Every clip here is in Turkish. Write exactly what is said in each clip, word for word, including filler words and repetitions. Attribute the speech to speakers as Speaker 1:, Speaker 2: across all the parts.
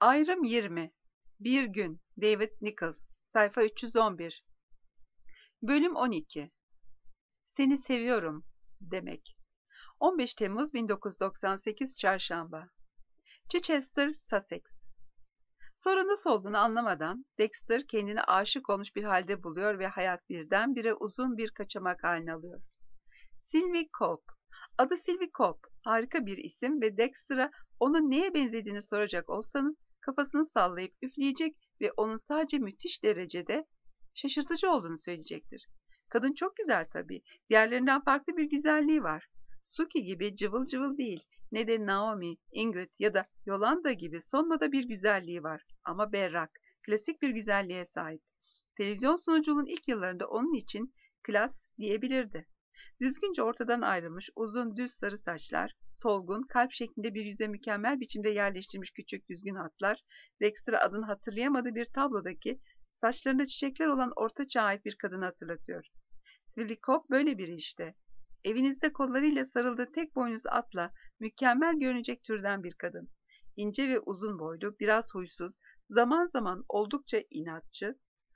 Speaker 1: Ayrım yirmi. Bir gün. David Nichols. Sayfa üç yüz on bir. Bölüm on iki. Seni seviyorum demek. on beş Temmuz bin dokuz yüz doksan sekiz Çarşamba. Chichester, Sussex. Sonra nasıl olduğunu anlamadan Dexter kendini aşık olmuş bir halde buluyor ve hayat birdenbire uzun bir kaçamak haline alıyor. Sylvie Cope. Adı Sylvie Cope. Harika bir isim ve Dexter'a onun neye benzediğini soracak olsanız kafasını sallayıp üfleyecek ve onun sadece müthiş derecede şaşırtıcı olduğunu söyleyecektir. Kadın çok güzel tabii. Diğerlerinden farklı bir güzelliği var. Suki gibi cıvıl cıvıl değil. Ne de Naomi, Ingrid ya da Yolanda gibi son moda bir güzelliği var. Ama berrak, klasik bir güzelliğe sahip. Televizyon sunuculuğunun ilk yıllarında onun için klas diyebilirdi. Düzgünce ortadan ayrılmış uzun düz sarı saçlar, solgun, kalp şeklinde bir yüze mükemmel biçimde yerleştirilmiş küçük düzgün hatlar, Dexter'a adını hatırlayamadığı bir tablodaki saçlarında çiçekler olan orta çağa ait bir kadını hatırlatıyor. Sylvie Cope böyle biri işte. Evinizde kollarıyla sarıldığı tek boynuzlu atla mükemmel görünecek türden bir kadın. İnce ve uzun boylu, biraz huysuz, zaman zaman oldukça inatçı,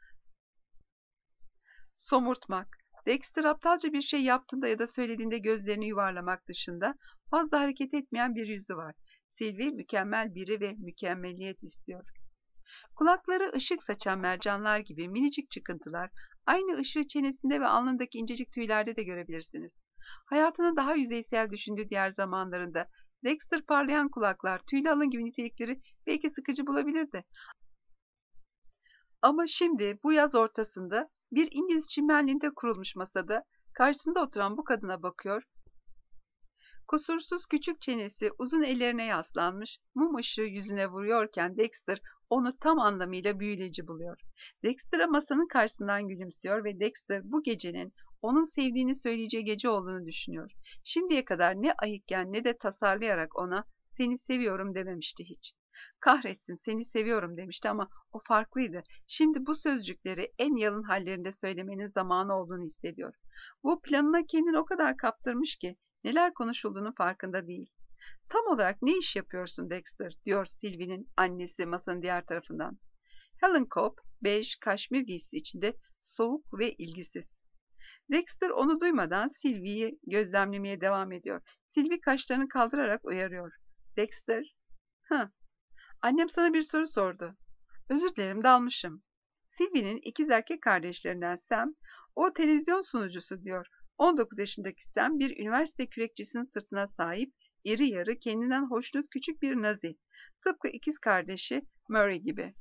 Speaker 1: somurtmak. Dexter aptalca bir şey yaptığında ya da söylediğinde gözlerini yuvarlamak dışında fazla hareket etmeyen bir yüzü var. Sylvie mükemmel biri ve mükemmeliyet istiyor. Kulakları ışık saçan mercanlar gibi minicik çıkıntılar, aynı ışığı çenesinde ve alnındaki incecik tüylerde de görebilirsiniz. Hayatının daha yüzeysel düşündüğü diğer zamanlarında Dexter parlayan kulaklar, tüylü alın gibi nitelikleri belki sıkıcı bulabilirdi. Ama şimdi bu yaz ortasında bir İngiliz çimenliğinde kurulmuş masada karşısında oturan bu kadına bakıyor. Kusursuz küçük çenesi uzun ellerine yaslanmış, mum ışığı yüzüne vuruyorken Dexter onu tam anlamıyla büyüleyici buluyor. Dexter'a masanın karşısından gülümsüyor ve Dexter bu gecenin onun sevdiğini söyleyeceği gece olduğunu düşünüyor. Şimdiye kadar ne ayıkken ne de tasarlayarak ona seni seviyorum dememişti hiç. Kahretsin seni seviyorum demişti ama o farklıydı. Şimdi bu sözcükleri en yalın hallerinde söylemenin zamanı olduğunu hissediyor. Bu planına kendini o kadar kaptırmış ki neler konuşulduğunun farkında değil. Tam olarak ne iş yapıyorsun Dexter, diyor Sylvie'nin annesi masanın diğer tarafından. Helen Cope, bej kaşmir giysisi içinde soğuk ve ilgisiz. Dexter onu duymadan Sylvie'yi gözlemlemeye devam ediyor. Sylvie kaşlarını kaldırarak uyarıyor. Dexter, hı, annem sana bir soru sordu. Özür dilerim dalmışım. Sylvie'nin ikiz erkek kardeşlerinden Sam, o televizyon sunucusu diyor. on dokuz yaşındaki Sam bir üniversite kürekçisinin sırtına sahip, iri yarı, kendinden hoşnut küçük bir nazi. Tıpkı ikiz kardeşi Murray gibi.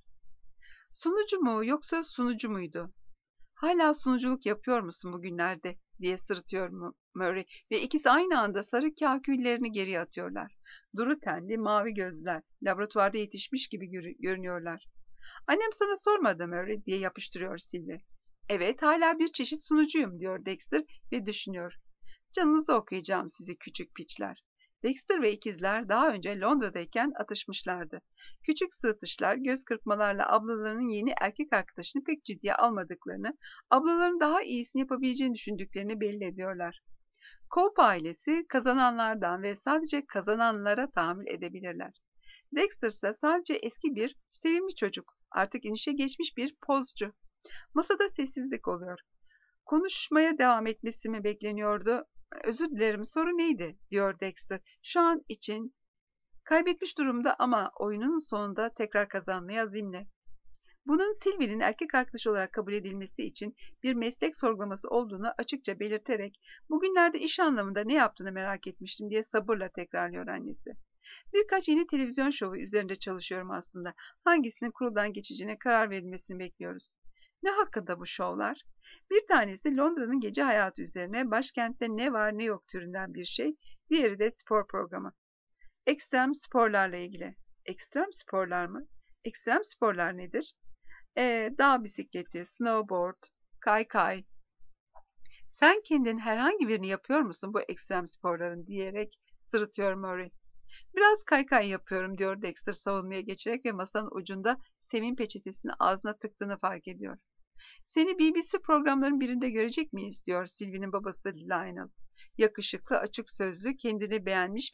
Speaker 1: Sunucu mu yoksa sunucu muydu? Hala sunuculuk yapıyor musun bugünlerde diye sırıtıyor Murray ve ikisi aynı anda sarı kahküllerini geriye atıyorlar. Duru tenli, mavi gözler, laboratuvarda yetişmiş gibi görünüyorlar. Annem sana sormadı Murray diye yapıştırıyor Sylvie. Evet, hala bir çeşit sunucuyum diyor Dexter ve düşünüyor. Canınızı okuyacağım sizi küçük piçler. Dexter ve ikizler daha önce Londra'dayken atışmışlardı. Küçük sırıtışlar, göz kırpmalarla ablalarının yeni erkek arkadaşını pek ciddiye almadıklarını, ablaların daha iyisini yapabileceğini düşündüklerini belli ediyorlar. Cope ailesi kazananlardan ve sadece kazananlara tahammül edebilirler. Dexter ise sadece eski bir sevimli çocuk, artık inişe geçmiş bir pozcu. Masada sessizlik oluyor. Konuşmaya devam etmesi mi bekleniyordu? Özür dilerim, soru neydi? Diyor Dexter. Şu an için kaybetmiş durumda ama oyunun sonunda tekrar kazanmaya azimli. Bunun Sylvie'nin erkek arkadaşı olarak kabul edilmesi için bir meslek sorgulaması olduğunu açıkça belirterek bugünlerde iş anlamında ne yaptığını merak etmiştim diye sabırla tekrarlıyor annesi. Birkaç yeni televizyon şovu üzerinde çalışıyorum aslında. Hangisinin kuruldan geçeceğine karar verilmesini bekliyoruz. Ne hakkında bu şovlar? Bir tanesi Londra'nın gece hayatı üzerine, başkentte ne var ne yok türünden bir şey. Diğeri de spor programı. Ekstrem sporlarla ilgili. Ekstrem sporlar mı? Ekstrem sporlar nedir? Ee, dağ bisikleti, snowboard, kaykay. Sen kendin herhangi birini yapıyor musun bu ekstrem sporların diyerek sırıtıyor Murray. Biraz kaykay yapıyorum diyor Dexter savunmaya geçerek ve masanın ucunda Sam'in peçetesini ağzına tıktığını fark ediyor. Seni B B C programların birinde görecek miyiz diyor Sylvie'nin babası Lionel. Yakışıklı, açık sözlü, kendini beğenmiş ve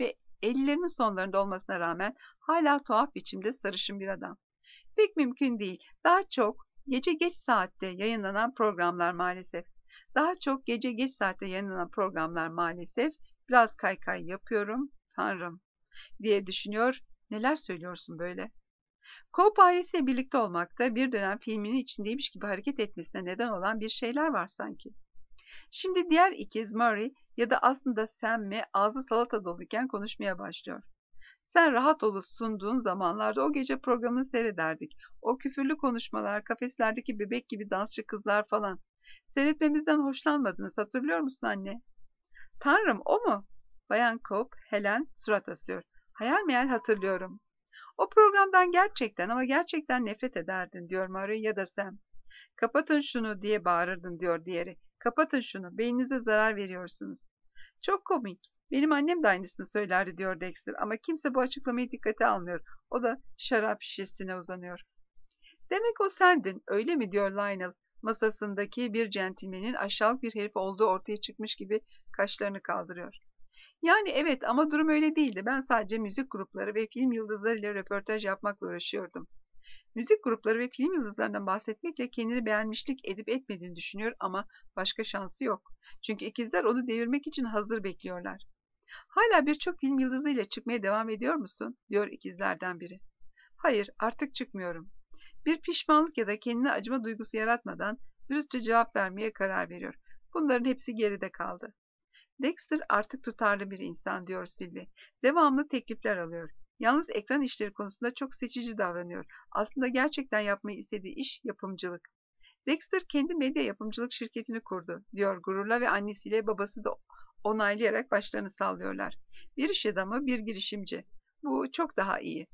Speaker 1: ellilerinin sonlarında olmasına rağmen hala tuhaf biçimde sarışın bir adam. Pek mümkün değil. Daha çok gece geç saatte yayınlanan programlar maalesef. Daha çok gece geç saatte yayınlanan programlar maalesef. Biraz kaykay yapıyorum. Tanrım diye düşünüyor. Neler söylüyorsun böyle? Cope ailesiyle birlikte olmakta bir dönem filminin içindeymiş gibi hareket etmesine neden olan bir şeyler var sanki. Şimdi diğer ikiz Murray ya da aslında Sam mi ağzı salata doluyken konuşmaya başlıyor. Sen rahat olup sunduğun zamanlarda o gece programını seyrederdik. O küfürlü konuşmalar, kafeslerdeki bebek gibi dansçı kızlar falan. Seyretmemizden hoşlanmadınız, hatırlıyor musun anne? Tanrım, o mu? Bayan Cope, Helen surat asıyor. Hayal meyal hatırlıyorum. O programdan gerçekten ama gerçekten nefret ederdin diyor Murray ya da Sam. Kapatın şunu diye bağırırdın diyor diğeri. Kapatın şunu, beyninize zarar veriyorsunuz. Çok komik. Benim annem de aynısını söylerdi diyor Dexter ama kimse bu açıklamayı dikkate almıyor. O da şarap şişesine uzanıyor. Demek o sendin, öyle mi diyor Lionel. Masasındaki bir centilmenin aşağılık bir herif olduğu ortaya çıkmış gibi kaşlarını kaldırıyor. Yani evet ama durum öyle değildi. Ben sadece müzik grupları ve film yıldızlarıyla röportaj yapmakla uğraşıyordum. Müzik grupları ve film yıldızlarından bahsetmekle kendini beğenmişlik edip etmediğini düşünüyor ama başka şansı yok. Çünkü ikizler onu devirmek için hazır bekliyorlar. Hala birçok film yıldızıyla çıkmaya devam ediyor musun? Diyor ikizlerden biri. Hayır, artık çıkmıyorum. Bir pişmanlık ya da kendine acıma duygusu yaratmadan dürüstçe cevap vermeye karar veriyor. Bunların hepsi geride kaldı. Dexter artık tutarlı bir insan diyor Sylvie. Devamlı teklifler alıyor. Yalnız ekran işleri konusunda çok seçici davranıyor. Aslında gerçekten yapmayı istediği iş yapımcılık. Dexter kendi medya yapımcılık şirketini kurdu, diyor gururla ve annesiyle babası da onaylayarak başlarını sallıyorlar. Bir iş adamı, bir girişimci. Bu çok daha iyi.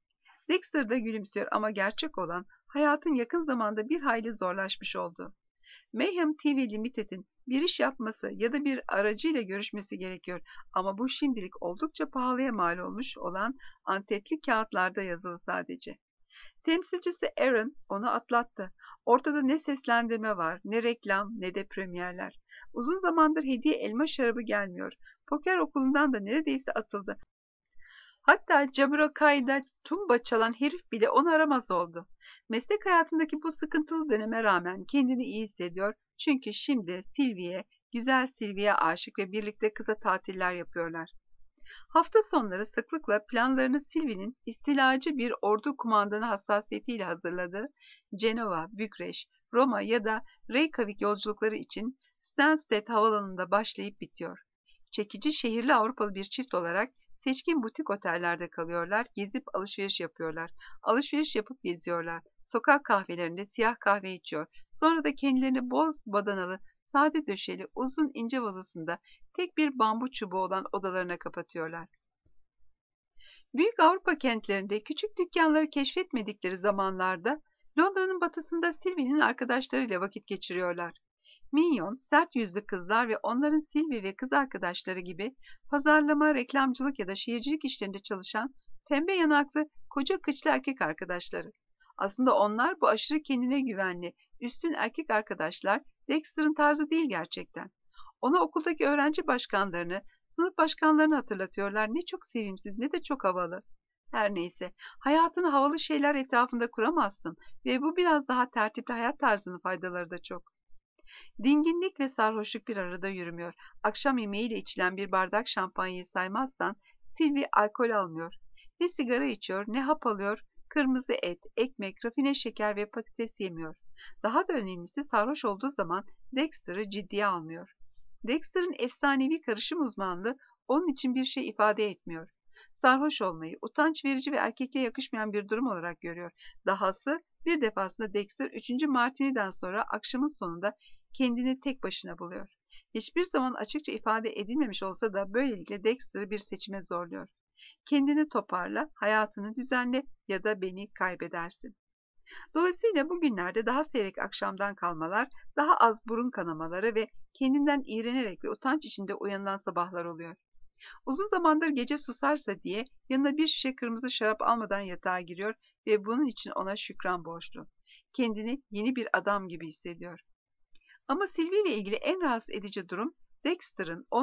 Speaker 1: Dexter da gülümsüyor ama gerçek olan hayatın yakın zamanda bir hayli zorlaşmış olduğu. Mayhem T V Limited'in bir iş yapması ya da bir aracıyla görüşmesi gerekiyor ama bu şimdilik oldukça pahalıya mal olmuş olan antetli kağıtlarda yazılı sadece. Temsilcisi Aaron onu atlattı. Ortada ne seslendirme var, ne reklam, ne de premierler. Uzun zamandır hediye elma şarabı gelmiyor. Poker okulundan da neredeyse atıldı. Hatta Jabberwock'da tumba çalan herif bile onu aramaz oldu. Meslek hayatındaki bu sıkıntılı döneme rağmen kendini iyi hissediyor. Çünkü şimdi Sylvie'ye, güzel Sylvie'ye aşık ve birlikte kısa tatiller yapıyorlar. Hafta sonları sıklıkla planlarını Sylvie'nin istilacı bir ordu kumandanı hassasiyetiyle hazırladığı Cenova, Bükreş, Roma ya da Reykjavik yolculukları için Stansted Havaalanı'nda başlayıp bitiyor. Çekici şehirli Avrupalı bir çift olarak seçkin butik otellerde kalıyorlar, gezip alışveriş yapıyorlar. Alışveriş yapıp geziyorlar. Sokak kahvelerinde siyah kahve içiyor. Sonra da kendilerini boz badanalı, sade döşeli, uzun ince vazosunda tek bir bambu çubuğu olan odalarına kapatıyorlar. Büyük Avrupa kentlerinde küçük dükkanları keşfetmedikleri zamanlarda Londra'nın batısında Sylvie'nin arkadaşlarıyla vakit geçiriyorlar. Minyon, sert yüzlü kızlar ve onların Sylvie ve kız arkadaşları gibi pazarlama, reklamcılık ya da şehircilik işlerinde çalışan pembe yanaklı, koca kıçlı erkek arkadaşları. Aslında onlar bu aşırı kendine güvenli, üstün erkek arkadaşlar Dexter'ın tarzı değil gerçekten. Ona okuldaki öğrenci başkanlarını, sınıf başkanlarını hatırlatıyorlar. Ne çok sevimsiz ne de çok havalı. Her neyse, hayatını havalı şeyler etrafında kuramazsın ve bu biraz daha tertipli hayat tarzının faydaları da çok. Dinginlik ve sarhoşluk bir arada yürümüyor. Akşam yemeğiyle içilen bir bardak şampanyayı saymazsan Sylvie alkol almıyor. Ne sigara içiyor, ne hap alıyor, kırmızı et, ekmek, rafine şeker ve patates yemiyor. Daha da önemlisi sarhoş olduğu zaman Dexter'ı ciddiye almıyor. Dexter'ın efsanevi karışım uzmanlığı onun için bir şey ifade etmiyor. Sarhoş olmayı utanç verici ve erkekliğe yakışmayan bir durum olarak görüyor. Dahası bir defasında Dexter üçüncü martini'den sonra akşamın sonunda kendini tek başına buluyor. Hiçbir zaman açıkça ifade edilmemiş olsa da böylelikle Dexter'ı bir seçime zorluyor. Kendini toparla, hayatını düzenle ya da beni kaybedersin. Dolayısıyla bugünlerde daha seyrek akşamdan kalmalar, daha az burun kanamaları ve kendinden iğrenerek ve utanç içinde uyanılan sabahlar oluyor. Uzun zamandır gece susarsa diye yanına bir şişe kırmızı şarap almadan yatağa giriyor ve bunun için ona şükran borçlu. Kendini yeni bir adam gibi hissediyor. Ama Sylvie ile ilgili en rahatsız edici durum Dexter'ın onu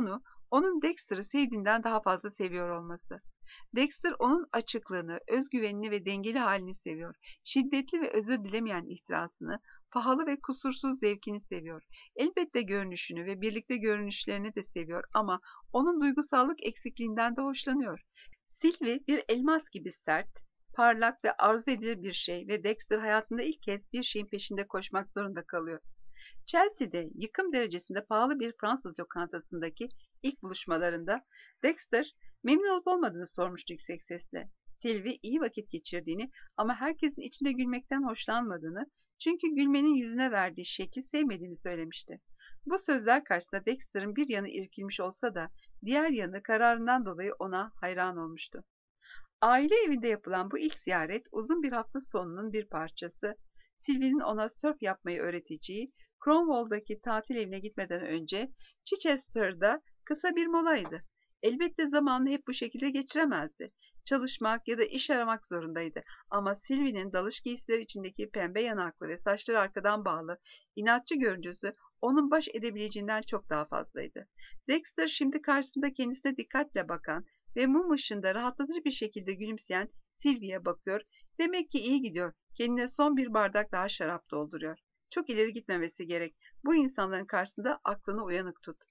Speaker 1: Onun Dexter'ı sevdiğinden daha fazla seviyor olması. Dexter onun açıklığını, özgüvenini ve dengeli halini seviyor. Şiddetli ve özür dilemeyen ihtirasını, pahalı ve kusursuz zevkini seviyor. Elbette görünüşünü ve birlikte görünüşlerini de seviyor ama onun duygusallık eksikliğinden de hoşlanıyor. Sylvie bir elmas gibi sert, parlak ve arzu edilir bir şey ve Dexter hayatında ilk kez bir şeyin peşinde koşmak zorunda kalıyor. Chelsea'de yıkım derecesinde pahalı bir Fransız lokantasındaki ilk buluşmalarında Dexter memnun olup olmadığını sormuştu yüksek sesle. Sylvie iyi vakit geçirdiğini ama herkesin içinde gülmekten hoşlanmadığını, çünkü gülmenin yüzüne verdiği şekli sevmediğini söylemişti. Bu sözler karşısında Dexter'ın bir yanı irkilmiş olsa da diğer yanı kararından dolayı ona hayran olmuştu. Aile evinde yapılan bu ilk ziyaret uzun bir hafta sonunun bir parçası. Sylvie'nin ona sörf yapmayı öğreteceği Cornwall'daki tatil evine gitmeden önce Chichester'da kısa bir molaydı. Elbette zamanını hep bu şekilde geçiremezdi. Çalışmak ya da iş aramak zorundaydı. Ama Sylvie'nin dalış giysileri içindeki pembe yanaklı ve saçları arkadan bağlı, inatçı görüntüsü onun baş edebileceğinden çok daha fazlaydı. Dexter şimdi karşısında kendisine dikkatle bakan ve mum ışığında rahatlatıcı bir şekilde gülümseyen Sylvie'ye bakıyor. Demek ki iyi gidiyor. Kendine son bir bardak daha şarap dolduruyor. Çok ileri gitmemesi gerek. Bu insanların karşısında aklını uyanık tut.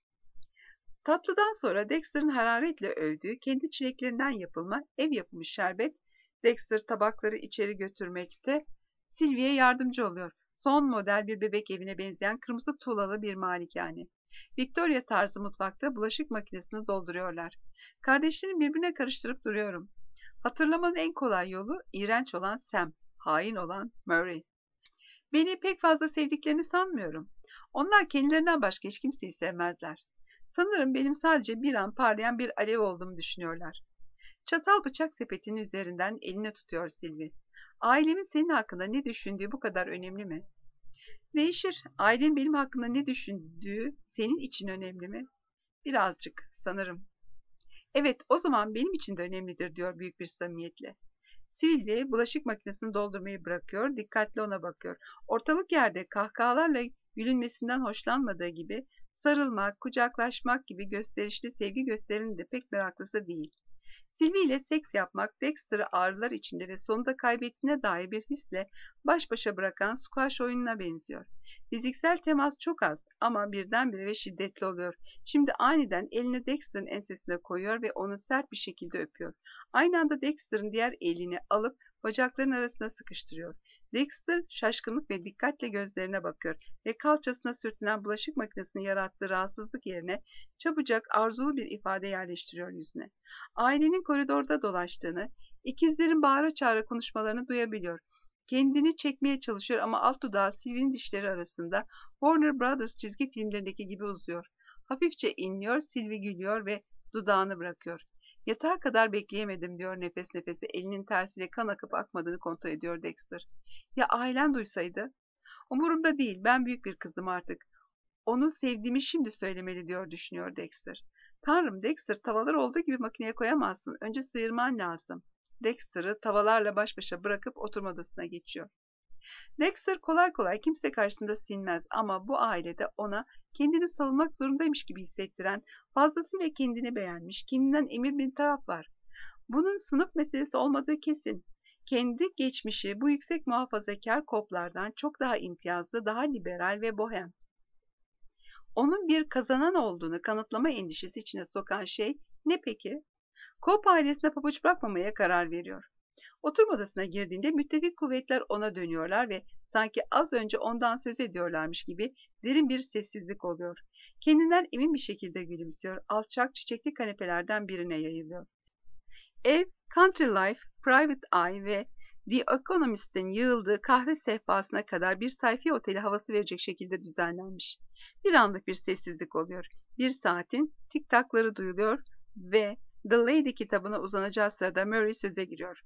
Speaker 1: Tatlıdan sonra Dexter'ın hararetle övdüğü kendi çileklerinden yapılma ev yapımı şerbet, Dexter tabakları içeri götürmekte Sylvie'ye yardımcı oluyor. Son model bir bebek evine benzeyen kırmızı tuğlalı bir malikane. Victoria tarzı mutfakta bulaşık makinesini dolduruyorlar. Kardeşlerini birbirine karıştırıp duruyorum. Hatırlamanın en kolay yolu iğrenç olan Sam, hain olan Murray. Beni pek fazla sevdiklerini sanmıyorum. Onlar kendilerinden başka hiç kimseyi sevmezler. Sanırım benim sadece bir an parlayan bir alev olduğumu düşünüyorlar. Çatal bıçak sepetinin üzerinden elini tutuyor Sylvie. Ailemin senin hakkında ne düşündüğü bu kadar önemli mi? Değişir. Ailen benim hakkında ne düşündüğü senin için önemli mi? Birazcık, sanırım. Evet, o zaman benim için de önemlidir diyor büyük bir samimiyetle. Sylvie bulaşık makinesini doldurmayı bırakıyor, dikkatli ona bakıyor. Ortalık yerde kahkahalarla gülünmesinden hoşlanmadığı gibi sarılmak, kucaklaşmak gibi gösterişli sevgi gösterinin de pek meraklısı değil. Sylvie ile seks yapmak Dexter'ı ağrılar içinde ve sonunda kaybettiğine dair bir hisle baş başa bırakan squash oyununa benziyor. Fiziksel temas çok az ama birdenbire ve şiddetli oluyor. Şimdi aniden elini Dexter'ın ensesine koyuyor ve onu sert bir şekilde öpüyor. Aynı anda Dexter'ın diğer elini alıp bacaklarının arasına sıkıştırıyor. Dexter şaşkınlık ve dikkatle gözlerine bakıyor ve kalçasına sürtünen bulaşık makinesinin yarattığı rahatsızlık yerine çabucak arzulu bir ifade yerleştiriyor yüzüne. Ailenin koridorda dolaştığını, ikizlerin bağıra çağıra konuşmalarını duyabiliyor. Kendini çekmeye çalışıyor ama alt dudağı Sylvie'nin dişleri arasında Warner Brothers çizgi filmlerindeki gibi uzuyor. Hafifçe inliyor, Sylvie gülüyor ve dudağını bırakıyor. Yatağa kadar bekleyemedim diyor nefes nefese, elinin tersiyle kan akıp akmadığını kontrol ediyor Dexter. Ya ailen duysaydı? Umurumda değil, ben büyük bir kızım artık. Onu sevdiğimi şimdi söylemeli diyor düşünüyor Dexter. Tanrım Dexter, tavalar olduğu gibi makineye koyamazsın. Önce sıyırman lazım. Dexter'ı tavalarla baş başa bırakıp oturma odasına geçiyor. Dexter kolay kolay kimse karşısında sinmez ama bu ailede ona kendini savunmak zorundaymış gibi hissettiren, fazlasıyla kendini beğenmiş, kendinden emin bir taraf var. Bunun sınıf meselesi olmadığı kesin. Kendi geçmişi bu yüksek muhafazakar koplardan çok daha imtiyazlı, daha liberal ve bohem. Onun bir kazanan olduğunu kanıtlama endişesi içine sokan şey ne peki? Cobb ailesine pabuç bırakmamaya karar veriyor. Oturma odasına girdiğinde müttefik kuvvetler ona dönüyorlar ve sanki az önce ondan söz ediyorlarmış gibi derin bir sessizlik oluyor. Kendinden emin bir şekilde gülümsüyor, alçak çiçekli kanepelerden birine yayılıyor. Ev, Country Life, Private Eye ve The Economist'in yığıldığı kahve sehpasına kadar bir sayfiye oteli havası verecek şekilde düzenlenmiş. Bir anlık bir sessizlik oluyor. Bir saatin tik takları duyuluyor ve The Lady kitabına uzanacağı sırada Murray söze giriyor.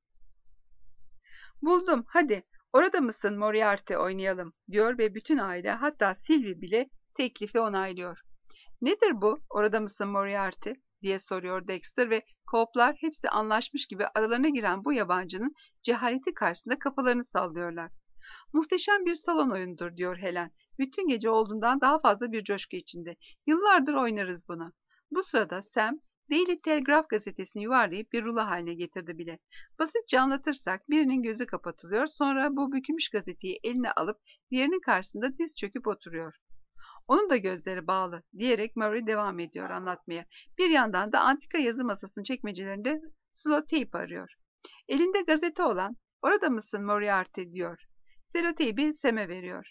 Speaker 1: Buldum, hadi orada mısın Moriarty oynayalım diyor ve bütün aile, hatta Sylvie bile teklifi onaylıyor. Nedir bu, orada mısın Moriarty diye soruyor Dexter ve Cobb'lar hepsi anlaşmış gibi aralarına giren bu yabancının cehaleti karşısında kafalarını sallıyorlar. Muhteşem bir salon oyunudur diyor Helen. Bütün gece olduğundan daha fazla bir coşku içinde. Yıllardır oynarız bunu. Bu sırada Sam, Daily Telegraph gazetesini yuvarlayıp bir rulo haline getirdi bile. Basitçe anlatırsak birinin gözü kapatılıyor, sonra bu bükülmüş gazeteyi eline alıp diğerinin karşısında diz çöküp oturuyor. Onun da gözleri bağlı diyerek Murray devam ediyor anlatmaya. Bir yandan da antika yazı masasının çekmecelerinde seloteyp arıyor. Elinde gazete olan, orada mısın Moriarty diyor. Seloteypi Sam'e veriyor.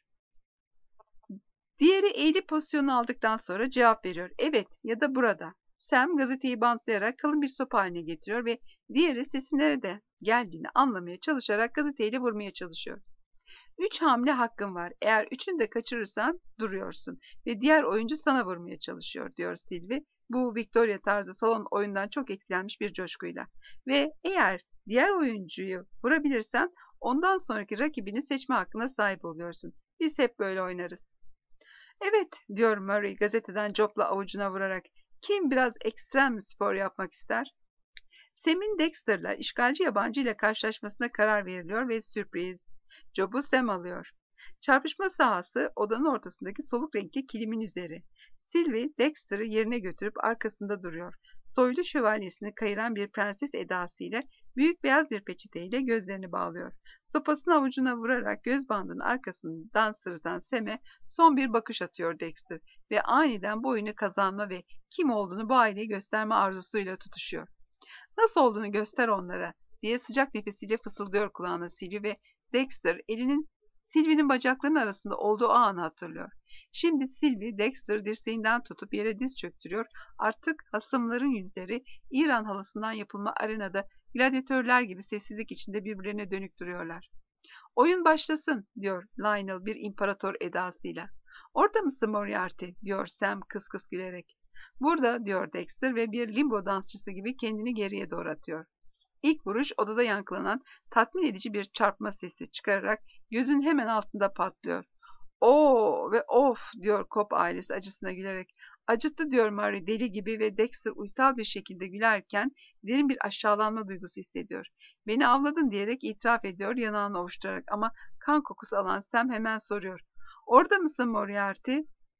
Speaker 1: Diğeri eğilip pozisyonu aldıktan sonra cevap veriyor. Evet ya da burada. Sam gazeteyi bantlayarak kalın bir sopa haline getiriyor ve diğeri sesin nerede geldiğini anlamaya çalışarak gazeteyle vurmaya çalışıyor. Üç hamle hakkın var. Eğer üçünü de kaçırırsan duruyorsun ve diğer oyuncu sana vurmaya çalışıyor diyor Sylvie. Bu Victoria tarzı salon oyundan çok etkilenmiş bir coşkuyla. Ve eğer diğer oyuncuyu vurabilirsen ondan sonraki rakibini seçme hakkına sahip oluyorsun. Biz hep böyle oynarız. Evet diyor Murray gazeteden copla avucuna vurarak. Kim biraz ekstrem spor yapmak ister? Sam'in Dexter'la işgalci yabancı ile karşılaşmasına karar veriliyor ve sürpriz. Job'u Sam alıyor. Çarpışma sahası odanın ortasındaki soluk renkli kilimin üzeri. Sylvie Dexter'ı yerine götürüp arkasında duruyor. Soylu şövalyesini kayıran bir prenses edasıyla büyük beyaz bir peçeteyle gözlerini bağlıyor. Sopasını avucuna vurarak göz bandının arkasından sırıtan Sam'e son bir bakış atıyor Dexter ve aniden bu oyunu kazanma ve kim olduğunu bu aileye gösterme arzusuyla tutuşuyor. Nasıl olduğunu göster onlara diye sıcak nefesiyle fısıldıyor kulağına Sylvie ve Dexter elinin Sylvie'nin bacaklarının arasında olduğu o anı hatırlıyor. Şimdi Sylvie Dexter dirseğinden tutup yere diz çöktürüyor. Artık hasımların yüzleri İran halısından yapılma arenada gladyatörler gibi sessizlik içinde birbirlerine dönük duruyorlar. Oyun başlasın diyor Lionel bir imparator edasıyla. Orada mısın Moriarty diyor Sam kıs kıs gülerek. Burada diyor Dexter ve bir limbo dansçısı gibi kendini geriye doğru atıyor. İlk vuruş odada yankılanan tatmin edici bir çarpma sesi çıkararak gözün hemen altında patlıyor. Oo ve of diyor Cobb ailesi acısına gülerek. Acıttı diyor Murray deli gibi ve Dexter uysal bir şekilde gülerken derin bir aşağılanma duygusu hissediyor. Beni avladın diyerek itiraf ediyor yanağını ovuşturarak ama kan kokusu alan Sam hemen soruyor. Orada mısın Moriarty?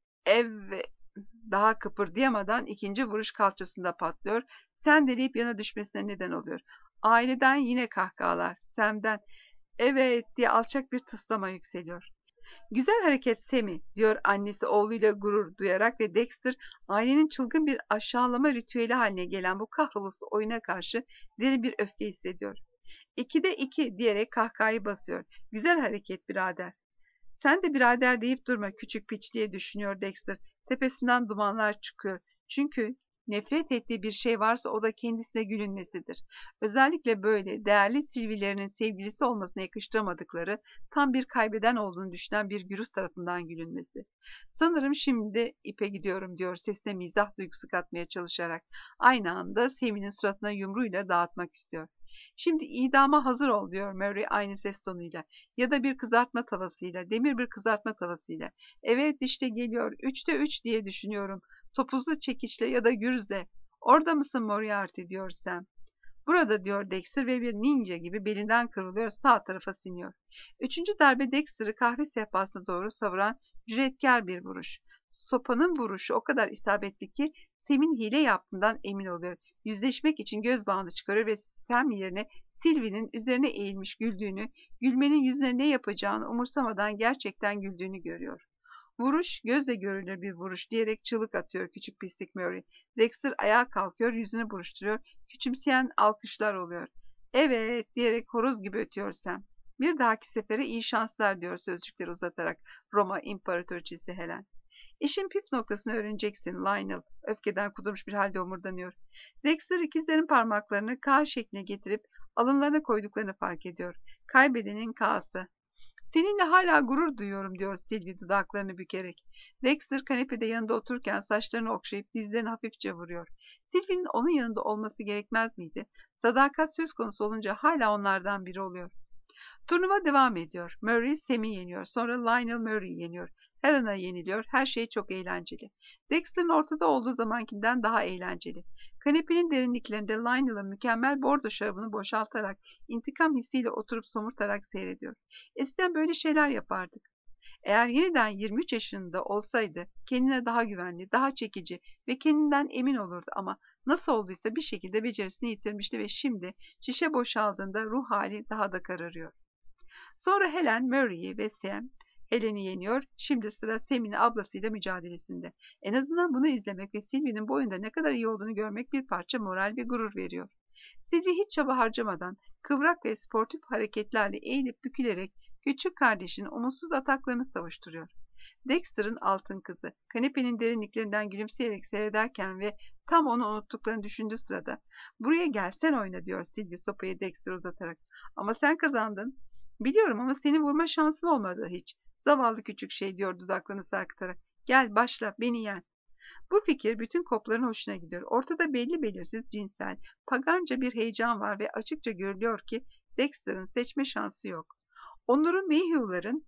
Speaker 1: Evet. Daha kıpırdayamadan ikinci vuruş kalçasında patlıyor. Sendeleyip yana düşmesine neden oluyor. Aileden yine kahkahalar. Sam'den evet diye alçak bir tıslama yükseliyor. Güzel hareket Sammy diyor annesi oğluyla gurur duyarak ve Dexter ailenin çılgın bir aşağılama ritüeli haline gelen bu kahrolası oyuna karşı derin bir öfke hissediyor. İkide iki diyerek kahkahayı basıyor. Güzel hareket birader. Sen de birader deyip durma küçük piç diye düşünüyor Dexter. Tepesinden dumanlar çıkıyor. Çünkü nefret ettiği bir şey varsa o da kendisine gülünmesidir. Özellikle böyle değerli Sylvie'lerinin sevgilisi olmasına yakıştıramadıkları tam bir kaybeden olduğunu düşünen bir güruh tarafından gülünmesi. Sanırım şimdi ipe gidiyorum diyor sesine mizah duygusu katmaya çalışarak. Aynı anda Sammy'nin suratına yumruğuyla dağıtmak istiyor. Şimdi idama hazır ol diyor Murray aynı ses tonuyla. Ya da bir kızartma tavasıyla, demir bir kızartma tavasıyla. Evet işte geliyor. Üçte üç diye düşünüyorum. Topuzlu çekiçle ya da gürzle. Orada mısın Moriarty diyor Sam. Burada diyor Dexter ve bir ninja gibi belinden kırılıyor sağ tarafa siniyor. Üçüncü darbe Dexter'ı kahve sehpasına doğru savuran cüretkar bir vuruş. Sopanın vuruşu o kadar isabetli ki Sam'in hile yaptığından emin oluyor. Yüzleşmek için göz bandı çıkarıyor ve Sam yerine Sylvie'nin üzerine eğilmiş güldüğünü, gülmenin yüzüne ne yapacağını umursamadan gerçekten güldüğünü görüyor. Vuruş gözle görülür bir vuruş diyerek çığlık atıyor küçük pislik Murray. Dexter ayağa kalkıyor, yüzünü buruşturuyor. Küçümseyen alkışlar oluyor. Evet diyerek horoz gibi ötüyor Sam. Bir dahaki sefere iyi şanslar diyor sözcükleri uzatarak Roma İmparatoriçesi Helen. İşin püf noktasını öğreneceksin Lionel. Öfkeden kudurmuş bir halde omurdanıyor. Dexter ikizlerin parmaklarını K şekline getirip alınlarına koyduklarını fark ediyor. Kaybedenin K'sı. Seninle hala gurur duyuyorum diyor Sylvie dudaklarını bükerek. Dexter kanepede yanında otururken saçlarını okşayıp dizlerini hafifçe vuruyor. Sylvie'nin onun yanında olması gerekmez miydi? Sadakat söz konusu olunca hala onlardan biri oluyor. Turnuva devam ediyor. Murray Sam'i yeniyor. Sonra Lionel Murray'i yeniyor. Helena yeniliyor. Her şey çok eğlenceli. Dexter'ın ortada olduğu zamankinden daha eğlenceli. Kanepenin derinliklerinde Lionel'ın mükemmel bordo şarabını boşaltarak, intikam hissiyle oturup somurtarak seyrediyor. Eskiden böyle şeyler yapardık. Eğer yeniden yirmi üç yaşında olsaydı kendine daha güvenli, daha çekici ve kendinden emin olurdu ama nasıl olduysa bir şekilde becerisini yitirmişti ve şimdi şişe boşaldığında ruh hali daha da kararıyor. Sonra Helen Murray'i ve Sam Helen'i yeniyor. Şimdi sıra Sam'in ablasıyla mücadelesinde. En azından bunu izlemek ve Sylvie'nin bu oyunda ne kadar iyi olduğunu görmek bir parça moral ve gurur veriyor. Sylvie hiç çaba harcamadan kıvrak ve sportif hareketlerle eğilip bükülerek küçük kardeşinin umutsuz ataklarını savuşturuyor. Dexter'ın altın kızı kanepenin derinliklerinden gülümseyerek seyrederken ve tam onu unuttuklarını düşündüğü sırada "Buraya gel sen oyna," diyor Sylvie sopayı Dexter uzatarak. "Ama sen kazandın." "Biliyorum ama senin vurma şansın olmadı hiç." "Zavallı küçük şey," diyor dudaklarını sarkıtarak. "Gel başla beni yen." Bu fikir bütün kopların hoşuna gidiyor. Ortada belli belirsiz cinsel, paganca bir heyecan var ve açıkça görülüyor ki Dexter'ın seçme şansı yok. Onuru Mayhew'ların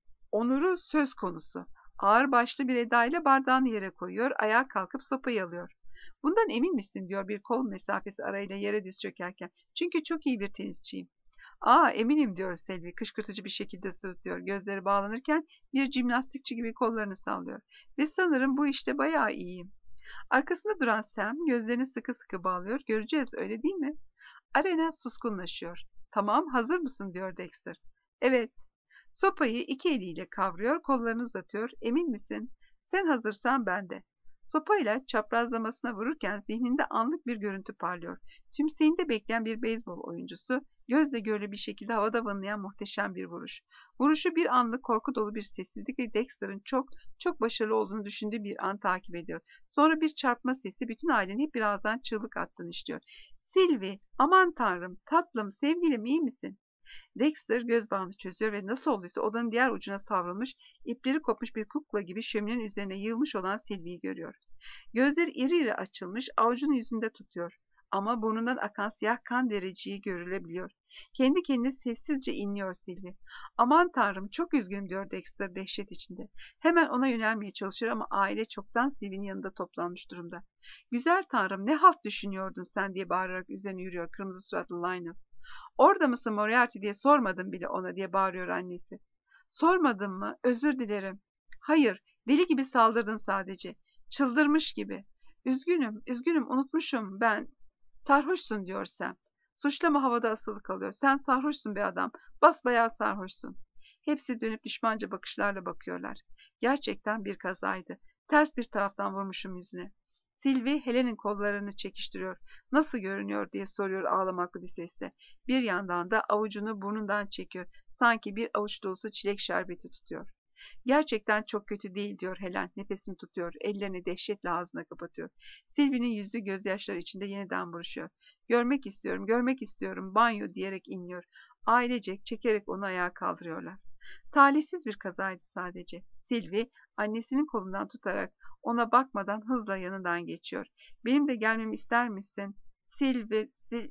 Speaker 1: onuru söz konusu. Ağır başlı bir edayla bardağını yere koyuyor, ayağa kalkıp sopayı alıyor. "Bundan emin misin?" diyor bir kol mesafesi arayla yere diz çökerken. "Çünkü çok iyi bir tenisçiyim." "Aa, eminim," diyor Selvi kışkırtıcı bir şekilde sırıtıyor. Gözleri bağlanırken bir jimnastikçi gibi kollarını sallıyor. "Ve sanırım bu işte bayağı iyiyim." Arkasında duran Sam gözlerini sıkı sıkı bağlıyor. "Göreceğiz, öyle değil mi?" Arena suskunlaşıyor. "Tamam, hazır mısın?" diyor Dexter. "Evet." Sopayı iki eliyle kavruyor, kollarını uzatıyor. "Emin misin?" "Sen hazırsan ben de." Sopayla çaprazlamasına vururken zihninde anlık bir görüntü parlıyor. Tümseyinde bekleyen bir beyzbol oyuncusu, gözle görülür bir şekilde havada vınlayan muhteşem bir vuruş. Vuruşu bir anlık korku dolu bir sessizlik ve Dexter'ın çok, çok başarılı olduğunu düşündüğü bir an takip ediyor. Sonra bir çarpma sesi bütün ailenin hep birazdan çığlık attığını işliyor. "Sylvie, aman tanrım, tatlım, sevgilim iyi misin?" Dexter göz bağını çözüyor ve nasıl olduysa odanın diğer ucuna savrulmuş, ipleri kopmuş bir kukla gibi şöminenin üzerine yığılmış olan Sylvie'yi görüyor. Gözleri iri iri açılmış, avucunu yüzünde tutuyor. Ama burnundan akan siyah kan dereciği görülebiliyor. Kendi kendine sessizce inliyor Sylvie. "Aman tanrım, çok üzgünüm," diyor Dexter dehşet içinde. Hemen ona yönelmeye çalışıyor ama aile çoktan Sylvie'nin yanında toplanmış durumda. "Güzel tanrım, ne halt düşünüyordun sen?" diye bağırarak üzerine yürüyor kırmızı suratlı Lionel. "Orada mısın Moriarty diye sormadım bile ona," diye bağırıyor annesi. "Sormadın mı? Özür dilerim." "Hayır, deli gibi saldırdın sadece. Çıldırmış gibi." "Üzgünüm, üzgünüm, unutmuşum ben." "Sarhoşsun," diyor Sam. Suçlama havada asılı kalıyor. "Sen sarhoşsun be adam, basbayağı sarhoşsun." Hepsi dönüp düşmanca bakışlarla bakıyorlar. Gerçekten bir kazaydı. Ters bir taraftan vurmuşum yüzüne. Sylvie Helen'in kollarını çekiştiriyor. "Nasıl görünüyor?" diye soruyor ağlamaklı bir sesle. Bir yandan da avucunu burnundan çekiyor. Sanki bir avuç dolusu çilek şerbeti tutuyor. "Gerçekten çok kötü değil," diyor Helen. Nefesini tutuyor. Ellerini dehşetle ağzına kapatıyor. Sylvie'nin yüzü gözyaşları içinde yeniden buruşuyor. "Görmek istiyorum, görmek istiyorum," banyo diyerek inliyor. Ailecek çekerek onu ayağa kaldırıyorlar. Talihsiz bir kazaydı sadece. Sylvie annesinin kolundan tutarak ona bakmadan hızla yanından geçiyor. "Benim de gelmemi ister misin?" Sylvie, Sil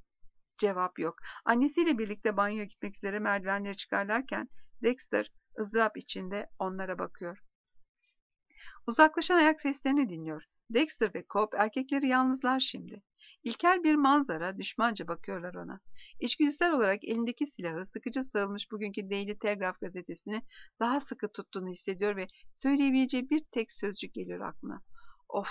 Speaker 1: cevap yok. Annesiyle birlikte banyoya gitmek üzere merdivenleri çıkarlarken Dexter ızdırap içinde onlara bakıyor. Uzaklaşan ayak seslerini dinliyor. Dexter ve Cobb erkekleri yalnızlar şimdi. İlkel bir manzara, düşmanca bakıyorlar ona. İçgüdüsel olarak elindeki silahı sıkıca sarılmış bugünkü Daily Telegraph gazetesini daha sıkı tuttuğunu hissediyor ve söyleyebileceği bir tek sözcük geliyor aklına. "Of!"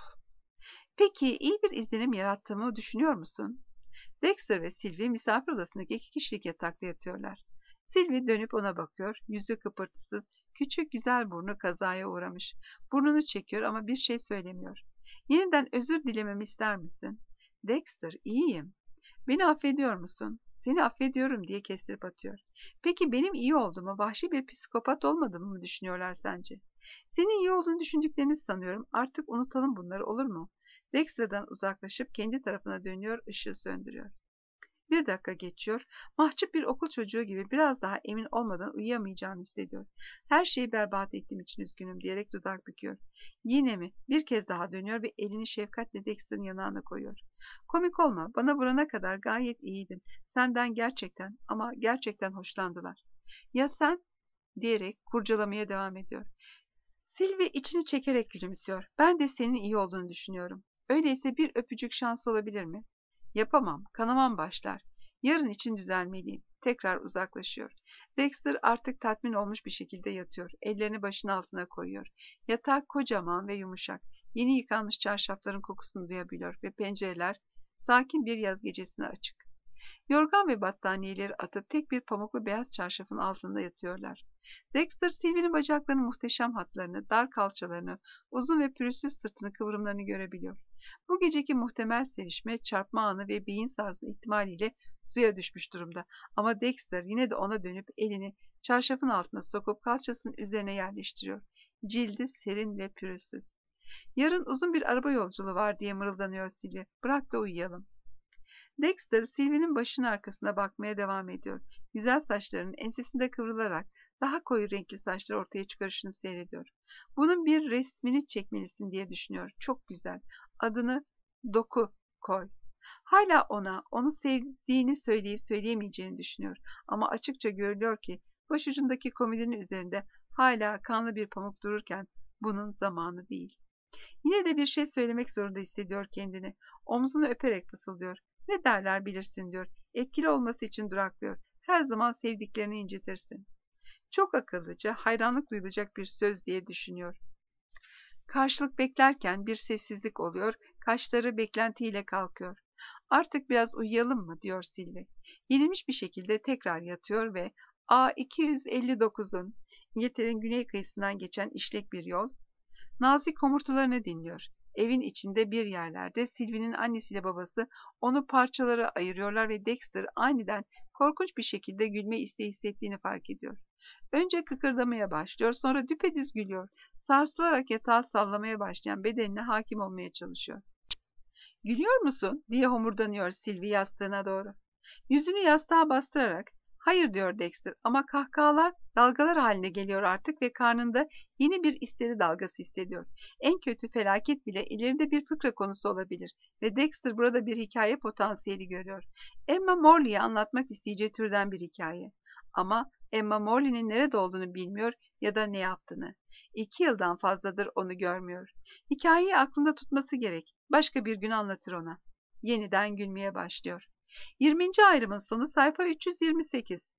Speaker 1: "Peki iyi bir izlenim yarattığımı düşünüyor musun?" Dexter ve Sylvie misafir odasındaki iki kişilik yatakta yatıyorlar. Sylvie dönüp ona bakıyor. Yüzü kıpırtısız, küçük güzel burnu kazaya uğramış. Burnunu çekiyor ama bir şey söylemiyor. "Yeniden özür dilememi ister misin?" "Dexter, iyiyim." "Beni affediyor musun?" "Seni affediyorum," diye kestirip atıyor. "Peki benim iyi olduğumu, vahşi bir psikopat olmadığımı mı düşünüyorlar sence?" "Senin iyi olduğunu düşündüklerini sanıyorum. Artık unutalım bunları, olur mu?" Dexter'dan uzaklaşıp kendi tarafına dönüyor, ışığı söndürüyor. Bir dakika geçiyor. Mahcup bir okul çocuğu gibi biraz daha emin olmadan uyuyamayacağını hissediyor. "Her şeyi berbat ettiğim için üzgünüm," diyerek dudak büküyor. "Yine mi?" Bir kez daha dönüyor ve elini şefkatle Dexter'ın yanağına koyuyor. "Komik olma. Bana vurana kadar gayet iyiydin. Senden gerçekten ama gerçekten hoşlandılar." "Ya sen?" diyerek kurcalamaya devam ediyor. Sylvie içini çekerek gülümsüyor. "Ben de senin iyi olduğunu düşünüyorum. Öyleyse bir öpücük şans olabilir mi?" "Yapamam. Kanamam başlar. Yarın için düzelmeliyim." tekrar uzaklaşıyor. Dexter artık tatmin olmuş bir şekilde yatıyor. Ellerini başının altına koyuyor. Yatak kocaman ve yumuşak. Yeni yıkanmış çarşafların kokusunu duyabiliyor ve pencereler sakin bir yaz gecesine açık. Yorgan ve battaniyeleri atıp tek bir pamuklu beyaz çarşafın altında yatıyorlar. Dexter, Sylvie'nin bacaklarının muhteşem hatlarını, dar kalçalarını, uzun ve pürüzsüz sırtını, kıvrımlarını görebiliyor. Bu geceki muhtemel sevişme, çarpma anı ve beyin sarsma ihtimaliyle suya düşmüş durumda. Ama Dexter yine de ona dönüp elini çarşafın altına sokup kalçasının üzerine yerleştiriyor. Cildi serin ve pürüzsüz. Yarın uzun bir araba yolculuğu var diye mırıldanıyor Sylvie. Bırak da uyuyalım. Dexter, Sylvie'nin başının arkasına bakmaya devam ediyor. Güzel saçlarının ensesinde kıvrılarak daha koyu renkli saçları ortaya çıkarışını seyrediyor. Bunun bir resmini çekmelisin diye düşünüyor. Çok güzel. Adını Doku koy. Hala ona, onu sevdiğini söyleyip söyleyemeyeceğini düşünüyor. Ama açıkça görülüyor ki başucundaki komodinin üzerinde hala kanlı bir pamuk dururken bunun zamanı değil. Yine de bir şey söylemek zorunda hissediyor kendini. Omzunu öperek fısıldıyor. Ne derler bilirsin diyor. Etkili olması için duraklıyor. Her zaman sevdiklerini incitirsin. Çok akıllıca, hayranlık duyulacak bir söz diye düşünüyor. Karşılık beklerken bir sessizlik oluyor. Kaşları beklentiyle kalkıyor. Artık biraz uyuyalım mı diyor Sylvie. Yenilmiş bir şekilde tekrar yatıyor ve A iki yüz elli dokuzun İngiltere'nin güney kıyısından geçen işlek bir yol, nazik homurtularını dinliyor. Evin içinde bir yerlerde Sylvie'nin annesiyle babası onu parçalara ayırıyorlar ve Dexter aniden korkunç bir şekilde gülme isteği hissettiğini fark ediyor. Önce kıkırdamaya başlıyor, sonra düpedüz gülüyor. Sarsılarak yatağı sallamaya başlayan bedenine hakim olmaya çalışıyor. "Gülüyor musun?" diye homurdanıyor Sylvie yastığına doğru. Yüzünü yastığa bastırarak "Hayır" diyor Dexter, ama kahkahalar dalgalar haline geliyor artık ve karnında yeni bir isteri dalgası hissediyor. En kötü felaket bile ileride bir fıkra konusu olabilir ve Dexter burada bir hikaye potansiyeli görüyor. Emma Morley'e anlatmak isteyeceği türden bir hikaye. Ama Emma Morley'nin nerede olduğunu bilmiyor ya da ne yaptığını. İki yıldan fazladır onu görmüyor. Hikayeyi aklında tutması gerek. Başka bir gün anlatır ona. Yeniden gülmeye başlıyor. yirminci ayrımın sonu sayfa üç yüz yirmi sekiz.